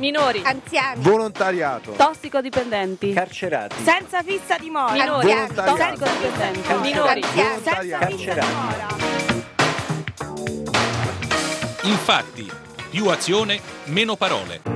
minori, anziani, volontariato, tossicodipendenti, carcerati, senza fissa dimora, minori, volontariato, tossicodipendenti, minori, senza fissa carcerati. dimora. Infatti, più azione, meno parole.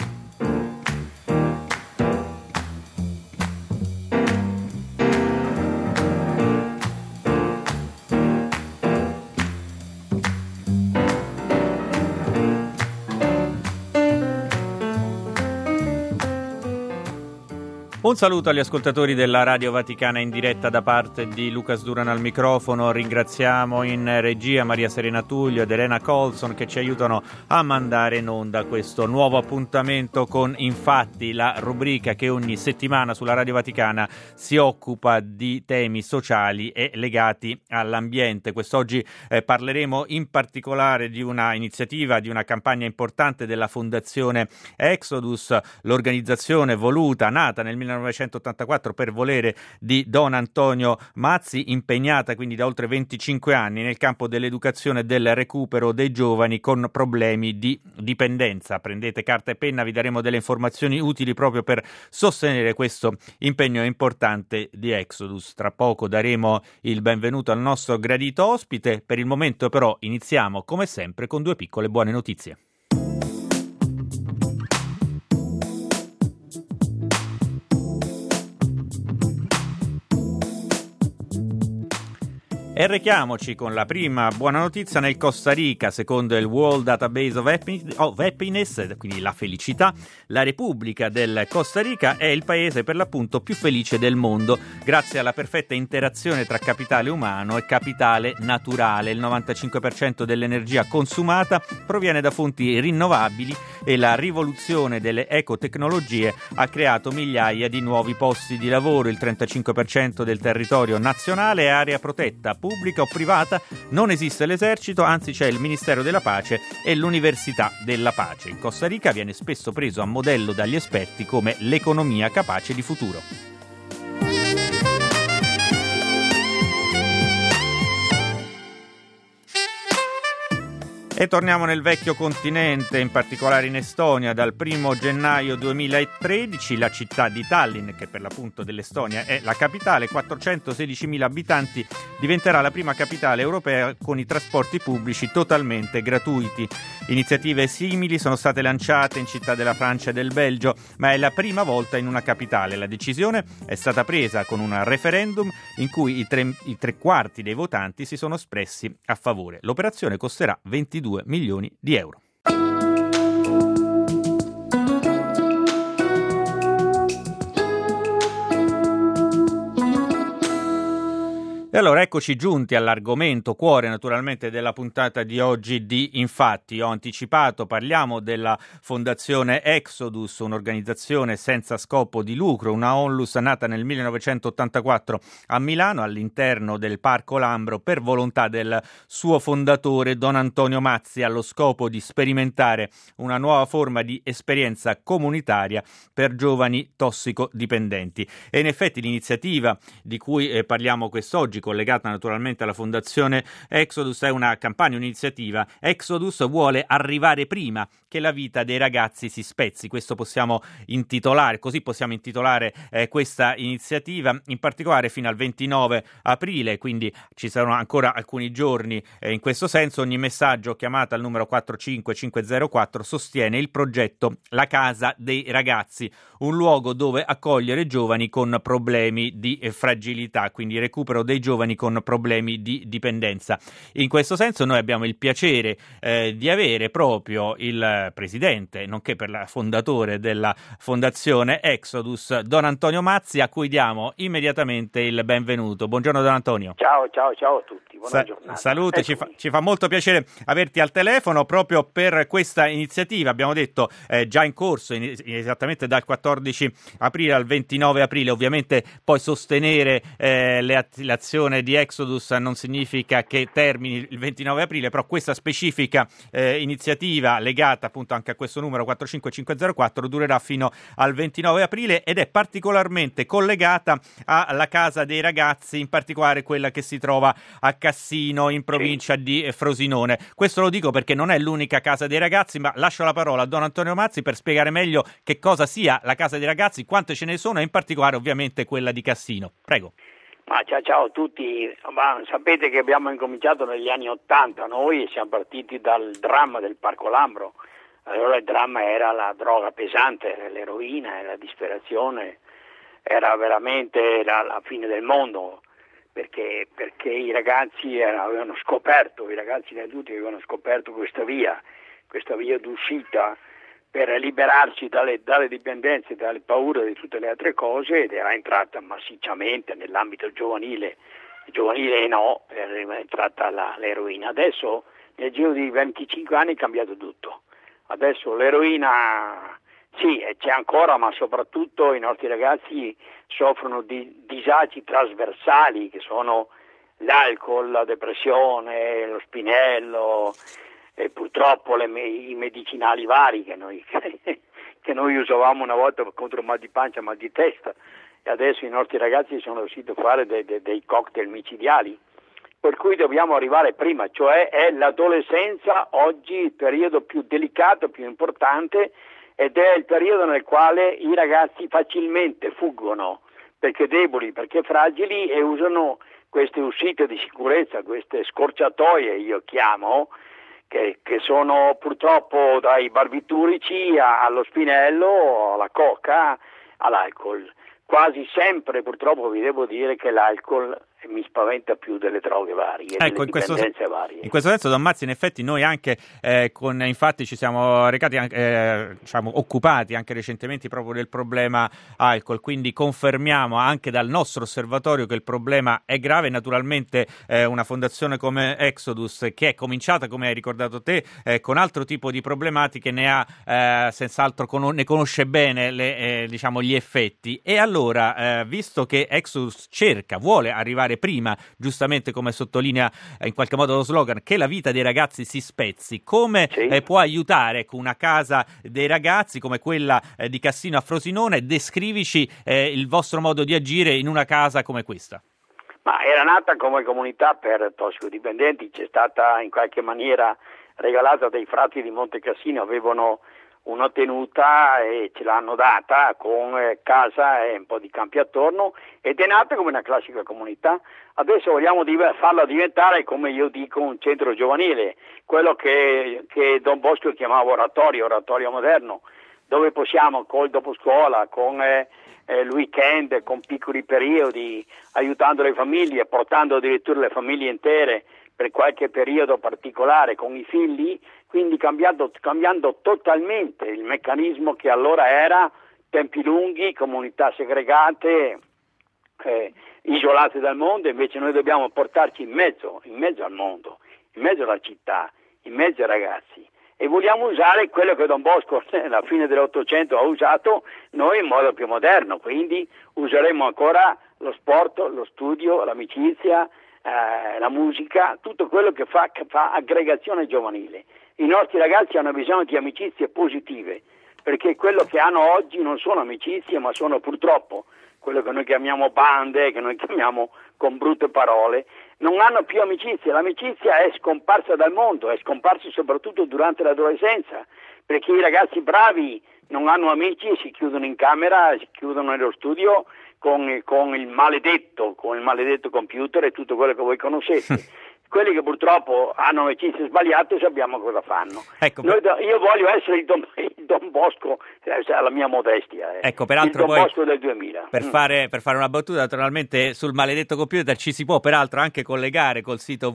Un saluto agli ascoltatori della Radio Vaticana in diretta da parte di Lucas Duran al microfono. Ringraziamo in regia Maria Serena Tullio ed Elena Colson che ci aiutano a mandare in onda questo nuovo appuntamento con Infatti, la rubrica che ogni settimana sulla Radio Vaticana si occupa di temi sociali e legati all'ambiente. Quest'oggi parleremo in particolare di una iniziativa, di una campagna importante della Fondazione Exodus, l'organizzazione voluta, nata nel 1984 per volere di Don Antonio Mazzi, impegnata quindi da oltre 25 anni nel campo dell'educazione e del recupero dei giovani con problemi di dipendenza. Prendete carta e penna, vi daremo delle informazioni utili proprio per sostenere questo impegno importante di Exodus. Tra poco daremo il benvenuto al nostro gradito ospite. Per il momento però iniziamo come sempre con due piccole buone notizie. E rechiamoci con la prima buona notizia. Nel Costa Rica, secondo il World Database of Happiness, quindi la felicità, la Repubblica del Costa Rica è il paese per l'appunto più felice del mondo, grazie alla perfetta interazione tra capitale umano e capitale naturale. Il 95% dell'energia consumata proviene da fonti rinnovabili e la rivoluzione delle ecotecnologie ha creato migliaia di nuovi posti di lavoro. Il 35% del territorio nazionale è area protetta, pubblica o privata, non esiste l'esercito, anzi c'è il Ministero della Pace e l'Università della Pace. Il Costa Rica viene spesso preso a modello dagli esperti come l'economia capace di futuro. E torniamo nel vecchio continente, in particolare in Estonia. Dal 1 gennaio 2013 la città di Tallinn, che per l'appunto dell'Estonia è la capitale, 416.000 abitanti, diventerà la prima capitale europea con i trasporti pubblici totalmente gratuiti. Iniziative simili sono state lanciate in città della Francia e del Belgio, ma è la prima volta in una capitale. La decisione è stata presa con un referendum in cui i tre quarti dei votanti si sono espressi a favore. L'operazione costerà 22 milioni di euro. E allora eccoci giunti all'argomento cuore naturalmente della puntata di oggi di Infatti. Ho anticipato, parliamo della Fondazione Exodus, un'organizzazione senza scopo di lucro, una onlus nata nel 1984 a Milano all'interno del Parco Lambro per volontà del suo fondatore Don Antonio Mazzi, allo scopo di sperimentare una nuova forma di esperienza comunitaria per giovani tossicodipendenti. E in effetti l'iniziativa di cui parliamo quest'oggi, collegata naturalmente alla Fondazione Exodus, è una campagna, un'iniziativa. Exodus vuole arrivare prima che la vita dei ragazzi si spezzi. Questo possiamo intitolare questa iniziativa, in particolare fino al 29 aprile, quindi ci saranno ancora alcuni giorni in questo senso. Ogni messaggio chiamata al numero 45504 sostiene il progetto La Casa dei Ragazzi, un luogo dove accogliere giovani con problemi di fragilità, quindi recupero dei giovani con problemi di dipendenza. In questo senso noi abbiamo il piacere di avere proprio il presidente, nonché per la fondatore della Fondazione Exodus, Don Antonio Mazzi, a cui diamo immediatamente il benvenuto. Buongiorno Don Antonio. Ciao a tutti, buona giornata. Salute, ci fa molto piacere averti al telefono proprio per questa iniziativa. Abbiamo detto già in corso, esattamente dal 14 aprile al 29 aprile. Ovviamente poi sostenere l'azione di Exodus non significa che termini il 29 aprile, però questa specifica iniziativa legata chiamate appunto anche a questo numero 45504, durerà fino al 29 aprile ed è particolarmente collegata alla Casa dei Ragazzi, in particolare quella che si trova a Cassino, in provincia di Frosinone. Questo lo dico perché non è l'unica Casa dei Ragazzi, ma lascio la parola a Don Antonio Mazzi per spiegare meglio che cosa sia la Casa dei Ragazzi, quante ce ne sono e in particolare ovviamente quella di Cassino. Prego. Ma ciao a tutti. Sapete che abbiamo incominciato negli anni '80 noi e siamo partiti dal dramma del Parco Lambro. Allora il dramma era la droga pesante, era l'eroina, era la disperazione, era veramente la fine del mondo, perché i ragazzi avevano scoperto, i ragazzi e gli adulti avevano scoperto questa via d'uscita per liberarci dalle dipendenze, dalle paure di tutte le altre cose, ed era entrata massicciamente nell'ambito giovanile no, era entrata l'eroina. Adesso nel giro di 25 anni è cambiato tutto. Adesso l'eroina sì, c'è ancora, ma soprattutto i nostri ragazzi soffrono di disagi trasversali che sono l'alcol, la depressione, lo spinello e purtroppo i medicinali vari che noi usavamo una volta contro mal di pancia, mal di testa, e adesso i nostri ragazzi sono riusciti a fare dei cocktail micidiali, per cui dobbiamo arrivare prima, cioè è l'adolescenza oggi il periodo più delicato, più importante, ed è il periodo nel quale i ragazzi facilmente fuggono perché deboli, perché fragili, e usano queste uscite di sicurezza, queste scorciatoie io chiamo, che sono purtroppo dai barbiturici allo spinello, alla coca, all'alcol. Quasi sempre purtroppo vi devo dire che l'alcol mi spaventa più delle droghe varie, ecco, delle dipendenze varie. In questo senso, Don Mazzi, in effetti noi anche infatti ci siamo recati occupati anche recentemente proprio del problema alcol, quindi confermiamo anche dal nostro osservatorio che il problema è grave. Naturalmente una fondazione come Exodus, che è cominciata, come hai ricordato te, con altro tipo di problematiche, ne ha senz'altro ne conosce bene gli effetti, e allora visto che Exodus vuole arrivare prima, giustamente come sottolinea in qualche modo lo slogan, che la vita dei ragazzi si spezzi, come può aiutare una Casa dei Ragazzi come quella di Cassino a Frosinone? Descrivici il vostro modo di agire in una casa come questa. Ma era nata come comunità per tossicodipendenti, c'è stata in qualche maniera regalata dai frati di Monte Cassino, avevano una tenuta e ce l'hanno data con casa e un po' di campi attorno, ed è nata come una classica comunità. Adesso vogliamo farla diventare, come io dico, un centro giovanile, quello che Don Bosco chiamava oratorio moderno, dove possiamo col dopo scuola, con il weekend, con piccoli periodi, aiutando le famiglie, portando addirittura le famiglie intere per qualche periodo particolare con i figli, quindi cambiando totalmente il meccanismo che allora era tempi lunghi, comunità segregate, isolate dal mondo. Invece noi dobbiamo portarci in mezzo al mondo, in mezzo alla città, in mezzo ai ragazzi, e vogliamo usare quello che Don Bosco alla fine dell'Ottocento ha usato noi in modo più moderno, quindi useremo ancora lo sport, lo studio, l'amicizia, la musica, tutto quello che fa aggregazione giovanile. I nostri ragazzi hanno bisogno di amicizie positive, perché quello che hanno oggi non sono amicizie, ma sono purtroppo quello che noi chiamiamo bande, che noi chiamiamo con brutte parole. Non hanno più amicizie, l'amicizia è scomparsa dal mondo, è scomparsa soprattutto durante l'adolescenza, perché i ragazzi bravi non hanno amici e si chiudono in camera, si chiudono nello studio con il maledetto computer e tutto quello che voi conoscete. Quelli che purtroppo hanno amicizie sbagliate sappiamo cosa fanno. Ecco, io voglio essere il Don Bosco, la mia modestia, ecco, peraltro il Don Bosco del 2000. Per fare una battuta, naturalmente sul maledetto computer ci si può peraltro anche collegare col sito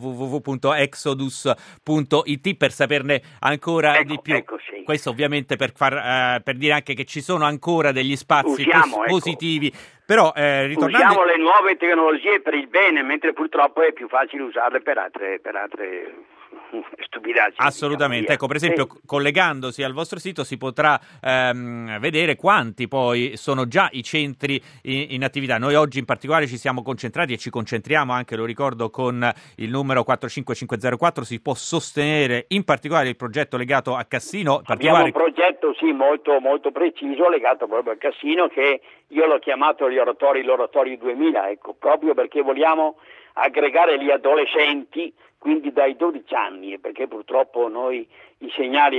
www.exodus.it per saperne ancora di più. Sì. Questo ovviamente per dire anche che ci sono ancora degli spazi positivi. Però, usiamo le nuove tecnologie per il bene, mentre purtroppo è più facile usarle per altre stupidaggini. Assolutamente, ecco, per esempio, collegandosi al vostro sito si potrà vedere quanti poi sono già i centri in attività. Noi oggi in particolare ci siamo concentrati e ci concentriamo anche, lo ricordo, con il numero 45504, si può sostenere in particolare il progetto legato a Cassino, particolare... Abbiamo un progetto molto, molto preciso legato proprio al casino, che io l'ho chiamato l'oratorio 2000, ecco, proprio perché vogliamo aggregare gli adolescenti, quindi dai 12 anni, perché purtroppo noi i segnali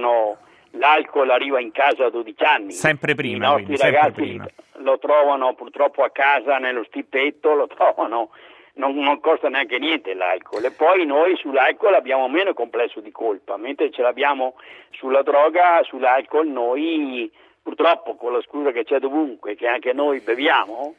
l'alcol arriva in casa a 12 anni. Sempre prima, i nostri ragazzi lo trovano purtroppo a casa nello stippetto, lo trovano, non costa neanche niente l'alcol, e poi noi sull'alcol abbiamo meno complesso di colpa, mentre ce l'abbiamo sulla droga, sull'alcol noi purtroppo, con la scusa che c'è dovunque, che anche noi beviamo,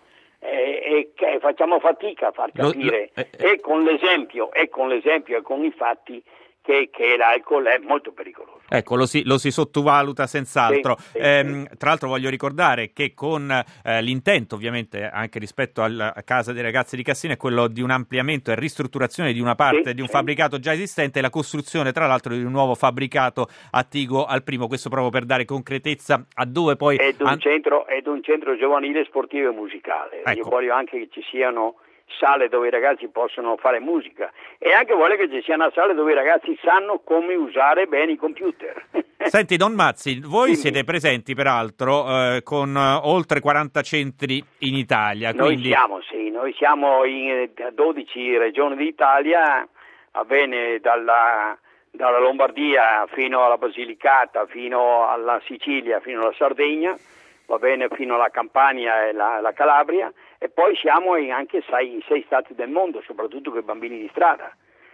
e che facciamo fatica a far capire e con l'esempio e con i fatti che l'alcol è molto pericoloso. Ecco, lo si sottovaluta senz'altro. Sì. Tra l'altro voglio ricordare che con l'intento, ovviamente, anche rispetto alla casa dei ragazzi di Cassino, è quello di un ampliamento e ristrutturazione di una parte di un fabbricato già esistente e la costruzione, tra l'altro, di un nuovo fabbricato attiguo al primo, questo proprio per dare concretezza a dove poi... Ed un centro giovanile, sportivo e musicale. Ecco. Io voglio anche che ci siano sale dove i ragazzi possono fare musica, e anche voglio che ci sia una sala dove i ragazzi sanno come usare bene i computer. Senti, Don Mazzi, voi siete presenti peraltro con oltre 40 centri in Italia. Quindi... Noi siamo in 12 regioni d'Italia, va bene, dalla Lombardia fino alla Basilicata, fino alla Sicilia, fino alla Sardegna, va bene, fino alla Campania e la Calabria, e poi siamo in anche 6 stati del mondo, soprattutto con i bambini di strada,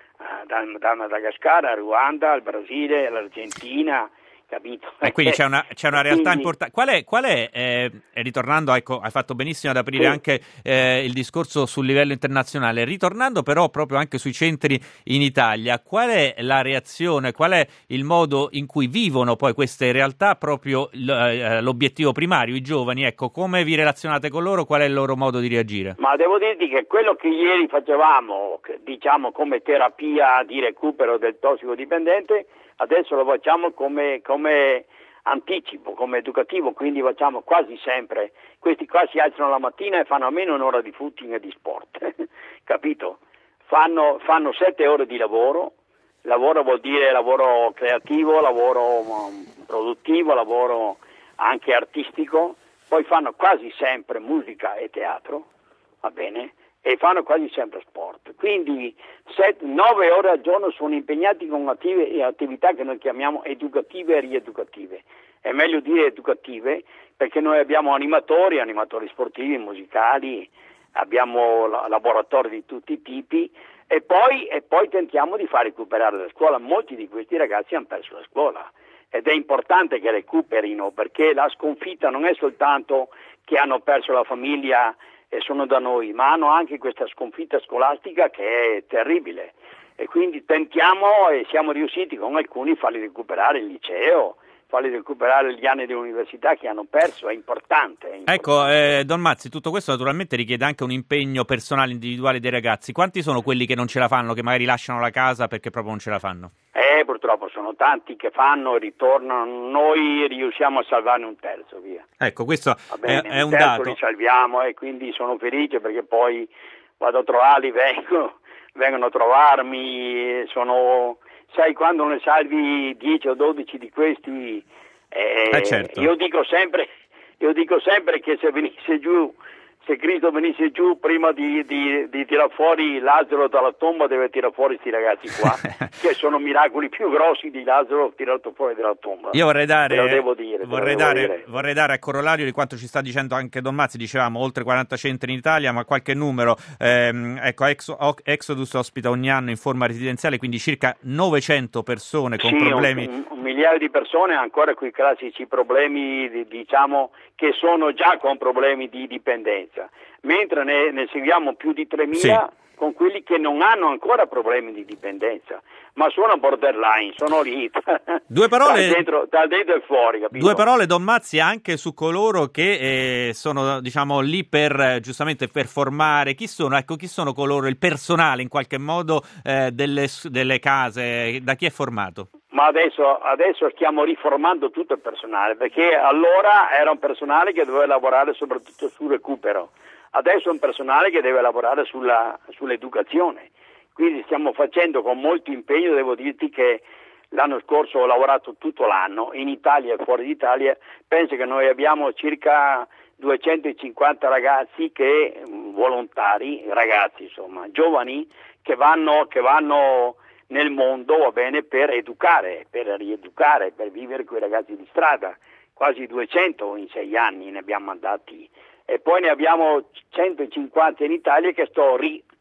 da Madagascar al Ruanda, al Brasile, all'Argentina, capito? Quindi c'è una realtà importante. Qual è ritornando, ecco, hai fatto benissimo ad aprire anche il discorso sul livello internazionale, ritornando però proprio anche sui centri in Italia, qual è la reazione, qual è il modo in cui vivono poi queste realtà, proprio l'obiettivo primario, i giovani, ecco, come vi relazionate con loro, qual è il loro modo di reagire? Ma devo dirti che quello che ieri facevamo, diciamo come terapia di recupero del tossicodipendente, adesso lo facciamo come anticipo, come educativo, quindi facciamo quasi sempre. Questi qua si alzano la mattina e fanno almeno un'ora di footing e di sport, capito? Fanno 7 ore di lavoro vuol dire lavoro creativo, lavoro produttivo, lavoro anche artistico, poi fanno quasi sempre musica e teatro, va bene? E fanno quasi sempre sport, quindi 9 ore al giorno sono impegnati con attività che noi chiamiamo educative e rieducative. È meglio dire educative perché noi abbiamo animatori sportivi, musicali, abbiamo laboratori di tutti i tipi, e poi tentiamo di far recuperare la scuola. Molti di questi ragazzi hanno perso la scuola ed è importante che recuperino, perché la sconfitta non è soltanto che hanno perso la famiglia e sono da noi, ma hanno anche questa sconfitta scolastica che è terribile, e quindi tentiamo, e siamo riusciti con alcuni, a farli recuperare il liceo, farli recuperare gli anni dell'università che hanno perso. È importante. Ecco, Don Mazzi, tutto questo naturalmente richiede anche un impegno personale, individuale dei ragazzi. Quanti sono quelli che non ce la fanno, che magari lasciano la casa perché proprio non ce la fanno? Purtroppo sono tanti che fanno e ritornano, noi riusciamo a salvarne un terzo, via. Ecco, questo è un dato. dato. Li salviamo, e quindi sono felice perché poi vado a trovarli, vengono a trovarmi, sai, quando ne salvi 10 o 12 di questi, certo. io dico sempre che se Cristo venisse giù, prima di tirar fuori Lazzaro dalla tomba, deve tirar fuori questi ragazzi qua, che sono miracoli più grossi di Lazzaro tirato fuori dalla tomba. Io vorrei dare a corollario di quanto ci sta dicendo anche Don Mazzi. Dicevamo oltre 40 centri in Italia, ma qualche numero. Ecco, Exodus ospita ogni anno in forma residenziale, quindi circa 900 persone con problemi. Un migliaio di persone ancora con i classici problemi, diciamo, che sono già con problemi di dipendenza, mentre ne seguiamo più di 3.000 con quelli che non hanno ancora problemi di dipendenza, ma sono borderline, sono lì. Due parole da dentro e fuori, capito? Due parole, Don Mazzi, anche su coloro che sono, diciamo, lì per giustamente per formare. Chi sono coloro, il personale in qualche modo delle case, da chi è formato? Ma adesso stiamo riformando tutto il personale, perché allora era un personale che doveva lavorare soprattutto sul recupero, adesso è un personale che deve lavorare sull'educazione, quindi stiamo facendo con molto impegno. Devo dirti che l'anno scorso ho lavorato tutto l'anno, in Italia e fuori d'Italia. Penso che noi abbiamo circa 250 ragazzi volontari, ragazzi insomma, giovani che vanno nel mondo, va bene, per educare, per rieducare, per vivere con i ragazzi di strada. Quasi 200 in 6 anni ne abbiamo mandati, e poi ne abbiamo 150 in Italia che sto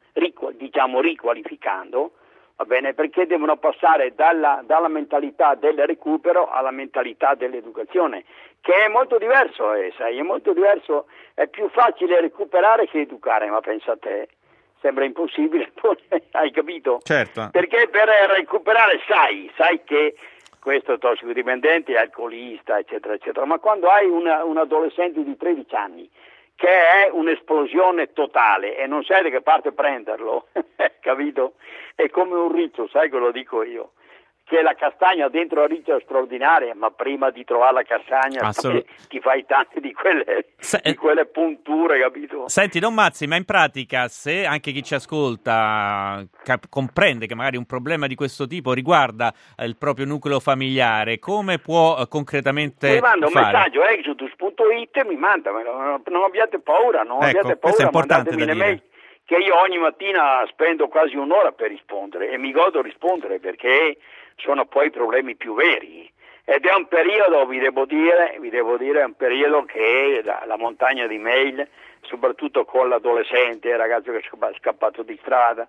riqualificando, va bene, perché devono passare dalla mentalità del recupero alla mentalità dell'educazione, che è molto diverso, sai, è molto diverso. È più facile recuperare che educare, ma pensa a te, sembra impossibile. Hai capito? Certo. Perché per recuperare sai che questo tossicodipendente è alcolista, eccetera, eccetera, ma quando hai un adolescente di 13 anni che è un'esplosione totale e non sai da che parte prenderlo, capito? È come un riccio, sai che lo dico io, che la castagna dentro la riccia è straordinaria, ma prima di trovare la castagna ti fai tante di quelle punture, capito? Senti, Don Mazzi, ma in pratica, se anche chi ci ascolta comprende che magari un problema di questo tipo riguarda il proprio nucleo familiare, come può concretamente mi manda un fare? messaggio exodus.it, mi manda, non abbiate paura, questo è importante da mandatemi le dire. mail, che io ogni mattina spendo quasi un'ora per rispondere, e mi godo rispondere, perché sono poi problemi più veri, ed è un periodo, vi devo dire, è un periodo che la montagna di mail, soprattutto con l'adolescente, il ragazzo che è scappato di strada,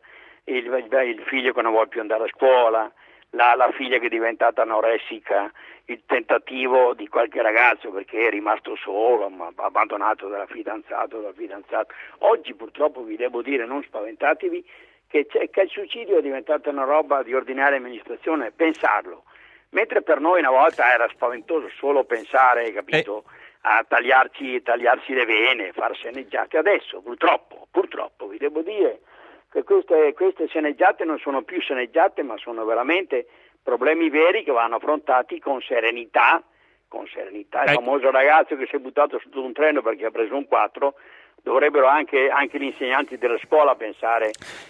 il figlio che non vuole più andare a scuola, la figlia che è diventata anoressica, il tentativo di qualche ragazzo perché è rimasto solo, abbandonato dalla fidanzata. Oggi purtroppo vi devo dire, non spaventatevi, che il suicidio è diventato una roba di ordinaria amministrazione, pensarlo, mentre per noi una volta era spaventoso solo pensare, capito, a tagliarsi le vene, far sceneggiate. Adesso purtroppo vi devo dire che queste sceneggiate non sono più sceneggiate, ma sono veramente problemi veri che vanno affrontati con serenità. Il famoso ragazzo che si è buttato su un treno perché ha preso un 4, dovrebbero anche gli insegnanti della scuola pensare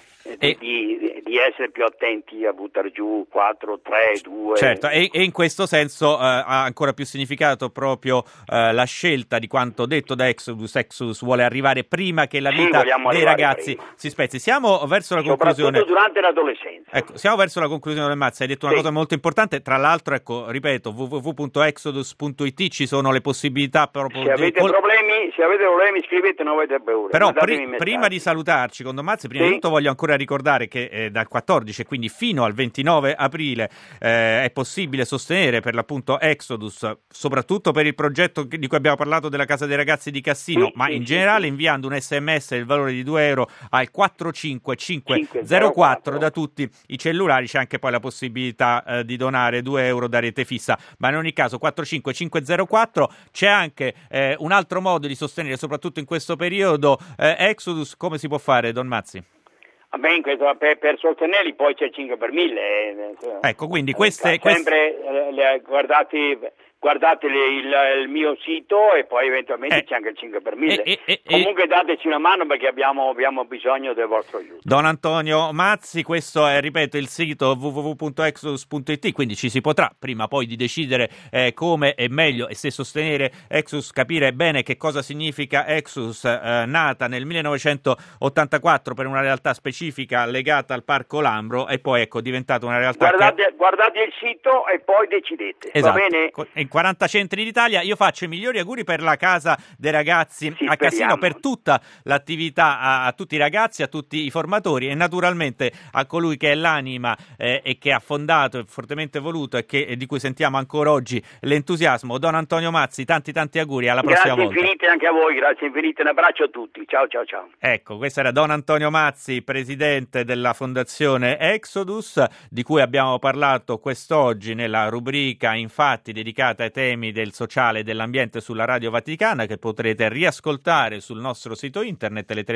di essere più attenti a buttare giù 4, 3, 2. Certo, e in questo senso ha ancora più significato proprio la scelta di quanto detto da Exodus. Exodus vuole arrivare prima che la vita dei ragazzi si spezzi. Siamo verso la conclusione. Soprattutto durante l'adolescenza. Ecco, siamo verso la conclusione del Mazzi. Hai detto una cosa molto importante. Tra l'altro, ecco, ripeto, www.exodus.it, ci sono le possibilità proprio. Se avete problemi, scrivete, non avete paura. Però prima di salutarci con Don Mazzi, prima di tutto voglio ancora ricordare che dal 14 e quindi fino al 29 aprile è possibile sostenere per l'appunto Exodus, soprattutto per il progetto di cui abbiamo parlato della Casa dei Ragazzi di Cassino, ma in generale inviando un SMS del valore di €2 al 45504 da tutti i cellulari. C'è anche poi la possibilità di donare €2 da rete fissa, ma in ogni caso 45504. C'è anche un altro modo di sostenere, soprattutto in questo periodo, Exodus. Come si può fare, Don Mazzi? Per sostenerli poi c'è il 5 per 1000. Ecco, quindi guardate il mio sito, e poi eventualmente c'è anche il 5 per 1000. Comunque dateci una mano, perché abbiamo bisogno del vostro aiuto. Don Antonio Mazzi, questo è, ripeto, il sito www.exodus.it, quindi ci si potrà prima poi di decidere come è meglio e se sostenere Exodus, capire bene che cosa significa Exodus, nata nel 1984 per una realtà specifica legata al Parco Lambro, e poi ecco diventata una realtà. Guardate il sito e poi decidete. Esatto. Va bene? In 40 centri d'Italia. Io faccio i migliori auguri per la Casa dei Ragazzi a Cassino, per tutta l'attività, a tutti i ragazzi, a tutti i formatori, e naturalmente a colui che è l'anima e che ha fondato e fortemente voluto, e di cui sentiamo ancora oggi l'entusiasmo. Don Antonio Mazzi, tanti auguri, alla prossima volta. Grazie infinite anche a voi, grazie infinite, un abbraccio a tutti, ciao. Ecco, questo era Don Antonio Mazzi, presidente della Fondazione Exodus, di cui abbiamo parlato quest'oggi nella rubrica Infatti, dedicata ai temi del sociale e dell'ambiente sulla Radio Vaticana, che potrete riascoltare sul nostro sito internet, le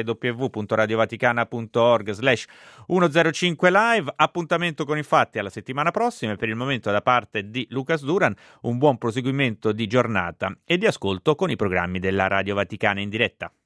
www.radiovaticana.org/105 live. Appuntamento con Infatti alla settimana prossima, e per il momento da parte di Lucas Duran un buon proseguimento di giornata e di ascolto con i programmi della Radio Vaticana in diretta.